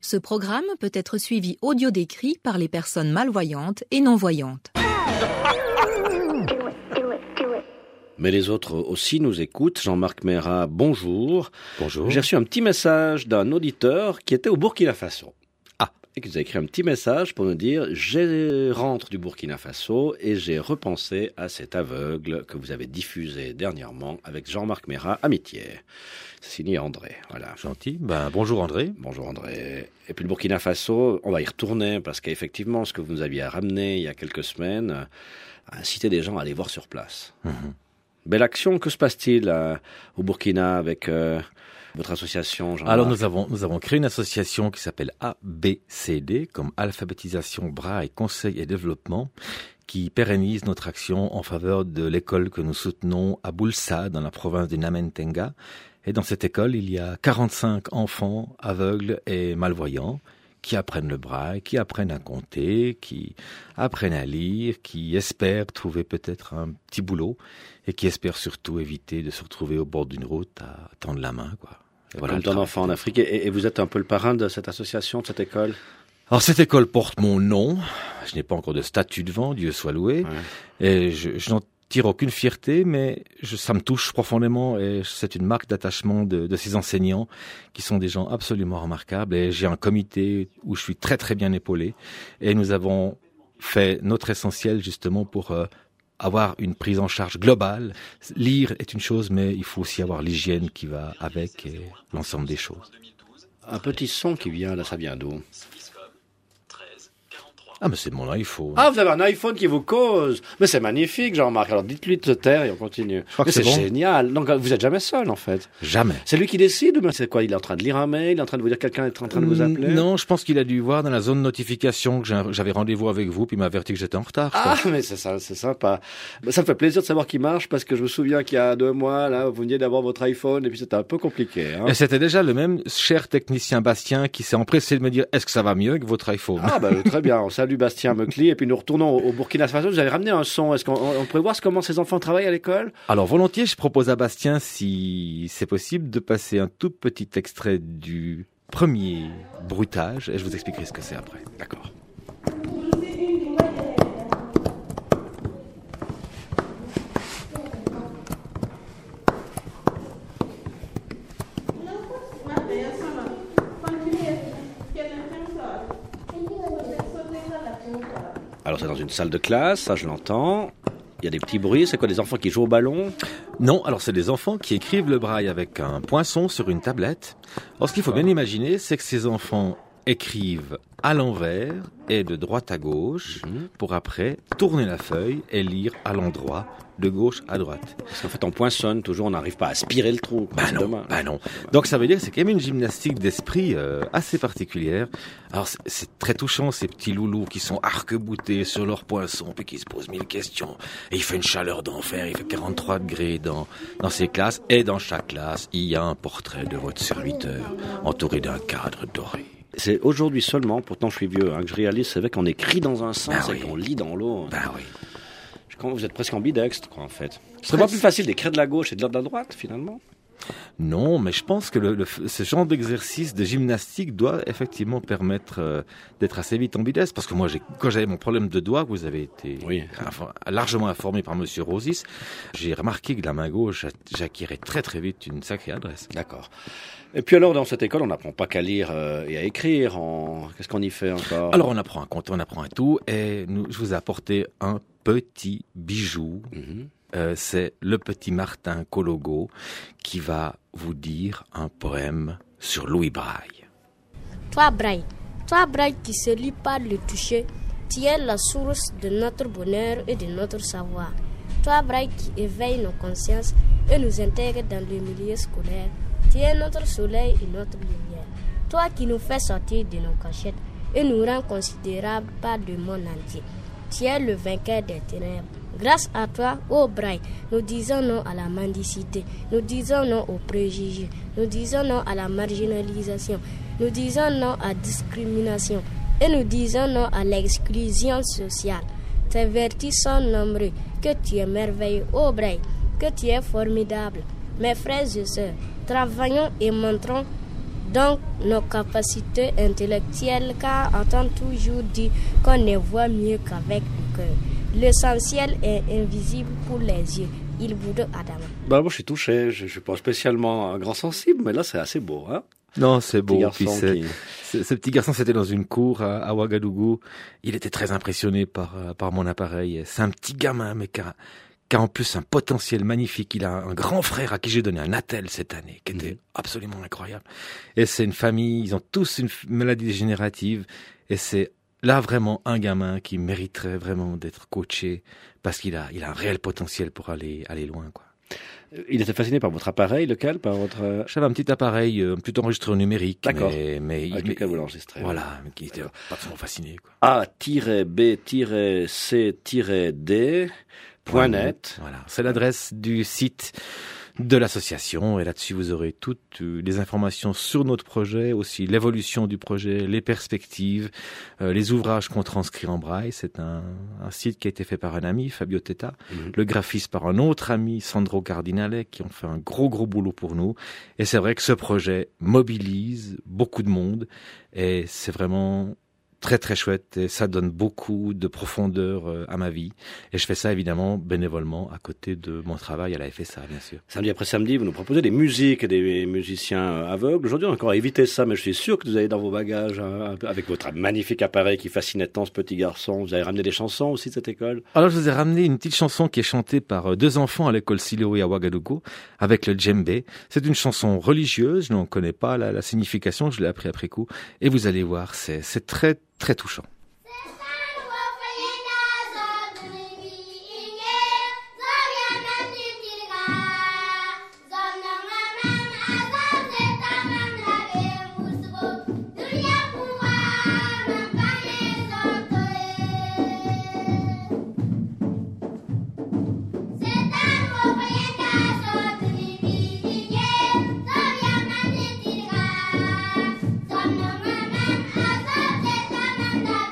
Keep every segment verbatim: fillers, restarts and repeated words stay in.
Ce programme peut être suivi audio-décrit par les personnes malvoyantes et non-voyantes. Mais les autres aussi nous écoutent. Jean-Marc Meyrat, bonjour. Bonjour. J'ai reçu un petit message d'un auditeur qui était au Burkina Faso. Ah. Et qui nous a écrit un petit message pour nous dire « Je rentre du Burkina Faso et j'ai repensé à cet aveugle que vous avez diffusé dernièrement avec Jean-Marc Meyrat, Amitié. » C'est signé André, voilà. Gentil. Ben, bonjour André. Bonjour André. Et puis le Burkina Faso, on va y retourner parce qu'effectivement, ce que vous nous aviez ramené il y a quelques semaines a incité des gens à aller voir sur place. Mmh. Belle action, que se passe-t-il euh, au Burkina avec euh, votre association, Jean-Marc ? Alors nous avons, nous avons créé une association qui s'appelle A B C D, comme Alphabétisation, Braille, Conseil et Développement, qui pérennise notre action en faveur de l'école que nous soutenons à Boulsa, dans la province du Namentenga. Et dans cette école, il y a quarante-cinq enfants aveugles et malvoyants qui apprennent le braille, qui apprennent à compter, qui apprennent à lire, qui espèrent trouver peut-être un petit boulot et qui espèrent surtout éviter de se retrouver au bord d'une route à tendre la main, quoi. Et voilà, comme tant d'enfants en Afrique. Et, et vous êtes un peu le parrain de cette association, de cette école ? Alors cette école porte mon nom. Je n'ai pas encore de statut devant, Dieu soit loué. Ouais. Et je, je n'en tire aucune fierté, mais je, ça me touche profondément et c'est une marque d'attachement de, de ces enseignants qui sont des gens absolument remarquables. Et j'ai un comité où je suis très très bien épaulé et nous avons fait notre essentiel justement pour euh, avoir une prise en charge globale. Lire est une chose, mais il faut aussi avoir l'hygiène qui va avec et l'ensemble des choses. Un petit son qui vient, là, ça vient d'où ? Ah, mais c'est mon iPhone. Ah, vous avez un iPhone qui vous cause. Mais c'est magnifique, Jean-Marc. Alors, dites-lui de se taire et on continue. Mais c'est, c'est bon. Génial. Donc, vous êtes jamais seul, en fait. Jamais. C'est lui qui décide ou c'est quoi? Il est en train de lire un mail, il est en train de vous dire que quelqu'un est en train de vous appeler? Non, je pense qu'il a dû voir dans la zone notification que j'avais rendez-vous avec vous, puis il m'a averti que j'étais en retard. Ah, mais c'est ça, c'est sympa. Ça me fait plaisir de savoir qu'il marche parce que je me souviens qu'il y a deux mois, là, vous veniez d'avoir votre iPhone et puis c'était un peu compliqué, hein. Et c'était déjà le même cher technicien Bastien qui s'est empressé de me dire, est-ce que ça va mieux que votre iPhone? Ah, bah, très bien. On salue Bastien Meucli. Et puis nous retournons au Burkina Faso. Vous avez ramené un son. Est-ce qu'on on pourrait voir comment ces enfants travaillent à l'école? Alors volontiers, je propose à Bastien, si c'est possible, de passer un tout petit extrait du premier bruitage et je vous expliquerai ce que c'est après. D'accord. Alors c'est dans une salle de classe, ça je l'entends. Il y a des petits bruits, c'est quoi, des enfants qui jouent au ballon? Non, alors c'est des enfants qui écrivent le braille avec un poinçon sur une tablette. Alors ce qu'il faut bien imaginer, c'est que ces enfants écrivent à l'envers et de droite à gauche mmh. pour après tourner la feuille et lire à l'endroit, de gauche à droite. Parce qu'en fait on poinçonne toujours, on n'arrive pas à aspirer le trou. Bah non, bah non. Donc ça veut dire que c'est quand même une gymnastique d'esprit euh, assez particulière. Alors c'est, c'est très touchant ces petits loulous qui sont arc-boutés sur leur poinçon puis qui se posent mille questions. Et il fait une chaleur d'enfer, il fait quarante-trois degrés dans, dans ces classes. Et dans chaque classe, il y a un portrait de votre serviteur entouré d'un cadre doré. C'est aujourd'hui seulement, pourtant je suis vieux, hein, que je réalise, c'est vrai qu'on écrit dans un sens ben et oui. qu'on lit dans l'autre. Ben oui. Vous êtes presque ambidextre, quoi, en fait. Ce serait pas plus facile d'écrire de la gauche et de lire de la droite, finalement? Non, mais je pense que le, le, ce genre d'exercice de gymnastique doit effectivement permettre euh, d'être assez vite ambidextre. Parce que moi, j'ai, quand j'avais mon problème de doigt, vous avez été oui. inf- largement informé par Monsieur Rosis, j'ai remarqué que la main gauche, j'acquirais très très vite une sacrée adresse. D'accord. Et puis alors, dans cette école, on n'apprend pas qu'à lire euh, et à écrire. On... Qu'est-ce qu'on y fait encore? Alors, on apprend à compter, on apprend à tout. Et nous, je vous ai apporté un petit bijou. Mm-hmm. Euh, c'est le petit Martin Cologo qui va vous dire un poème sur Louis Braille. Toi Braille, toi Braille qui se lit par le toucher, tu es la source de notre bonheur et de notre savoir. Toi Braille qui éveille nos consciences et nous intègre dans le milieu scolaire, tu es notre soleil et notre lumière. Toi qui nous fais sortir de nos cachettes et nous rends considérables par le monde entier. Tu es le vainqueur des ténèbres. Grâce à toi, ô Braille, nous disons non à la mendicité, nous disons non aux préjugés, nous disons non à la marginalisation, nous disons non à la discrimination et nous disons non à l'exclusion sociale. Tes vertus sont nombreux, que tu es merveilleux, ô Braille, que tu es formidable. Mes frères et sœurs, travaillons et montrons Donc, nos capacités intellectuelles, car on entend toujours dire qu'on ne voit mieux qu'avec le cœur. L'essentiel est invisible pour les yeux. Il boude Adama. Bah, moi, je suis touché. Je ne suis pas spécialement un grand sensible, mais là, c'est assez beau, hein. Non, c'est beau. Puis c'est, qui... c'est, ce petit garçon, c'était dans une cour à, à Ouagadougou. Il était très impressionné par, par mon appareil. C'est un petit gamin, mais qui a, qui a en plus un potentiel magnifique. Il a un grand frère à qui j'ai donné un attel cette année, qui était mmh. absolument incroyable. Et c'est une famille, ils ont tous une maladie dégénérative. Et c'est là vraiment un gamin qui mériterait vraiment d'être coaché parce qu'il a, il a un réel potentiel pour aller, aller loin, quoi. Il était fasciné par votre appareil, lequel, par votre... J'avais un petit appareil, un petit enregistreur numérique. D'accord. Mais, mais avec il, lequel vous l'enregistrez. Voilà, mais qui était pas vraiment fasciné, quoi. A B C D point net. Voilà. C'est l'adresse du site de l'association et là-dessus vous aurez toutes les informations sur notre projet, aussi l'évolution du projet, les perspectives, euh, les ouvrages qu'on transcrit en braille. C'est un, un site qui a été fait par un ami, Fabio Teta, mmh. le graphiste par un autre ami, Sandro Cardinale, qui ont fait un gros gros boulot pour nous. Et c'est vrai que ce projet mobilise beaucoup de monde et c'est vraiment très très chouette et ça donne beaucoup de profondeur euh, à ma vie et je fais ça évidemment bénévolement à côté de mon travail à la F S A, bien sûr. Samedi après samedi, vous nous proposez des musiques et des musiciens aveugles. Aujourd'hui, on a encore évité ça, mais je suis sûr que vous avez dans vos bagages, hein, avec votre magnifique appareil qui fascinait tant ce petit garçon, vous avez ramené des chansons aussi de cette école? Alors je vous ai ramené une petite chanson qui est chantée par deux enfants à l'école Siloé à Ouagadougou avec le djembé. C'est une chanson religieuse, je n'en connais pas la, la signification, je l'ai appris après coup et vous allez voir, c'est, c'est très très touchant. Thank you.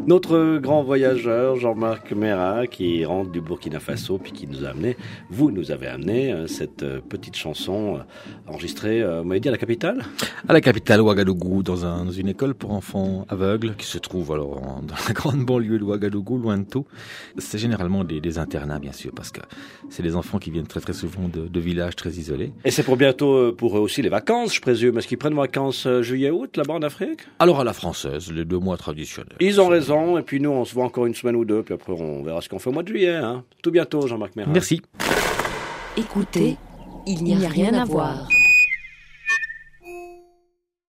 Notre grand voyageur, Jean-Marc Mera, qui rentre du Burkina Faso, puis qui nous a amené, vous nous avez amené cette petite chanson enregistrée, vous m'avez dit, à la capitale ? À la capitale, Ouagadougou, dans, un, dans une école pour enfants aveugles, qui se trouve alors en, dans la grande banlieue de Ouagadougou, loin de tout. C'est généralement des, des internats, bien sûr, parce que c'est des enfants qui viennent très très souvent de, de villages très isolés. Et c'est pour bientôt, pour eux aussi, les vacances, je présume. Est-ce qu'ils prennent vacances juillet-août, là-bas en Afrique ? Alors à la française, les deux mois traditionnels. Ils ont raison, et puis nous, on se voit encore une semaine ou deux, puis après on verra ce qu'on fait au mois de juillet. Hein. Tout bientôt, Jean-Marc Mera. Merci. Écoutez, il n'y a rien à voir.